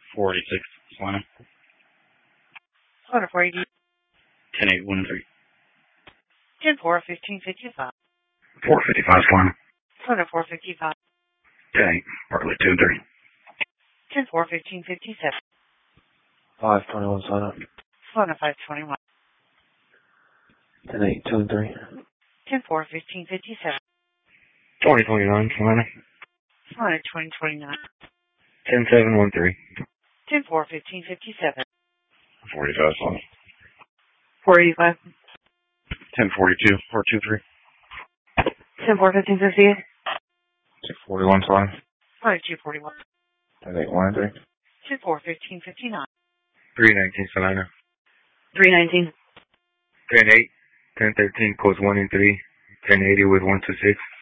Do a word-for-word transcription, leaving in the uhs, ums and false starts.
four eighty-six, Solana. Order four eighty. ten eight one three. ten four fifteen fifty-five. four fifty-five, Solana. Order four fifty-five. ten eight, Bartlett two and three. ten four fifteen fifty-seven. five twenty-one, Solana. Order five twenty-one. ten eight, two and three. ten four fifteen fifty-seven. twenty twenty-nine, Solana. Order twenty twenty-nine. ten seven one three. ten four fifteen fifty-seven. forty-five, Solana. four eighty-five. ten forty-two, four two three. ten four fifteen fifty-eight. six forty-one, Solana. Order two forty-one. ten eight, one and three. ten four fifteen fifty-nine. three nineteen, Solana. three nineteen. ten eight, ten thirteen, codes one and three. ten eighty with one two six.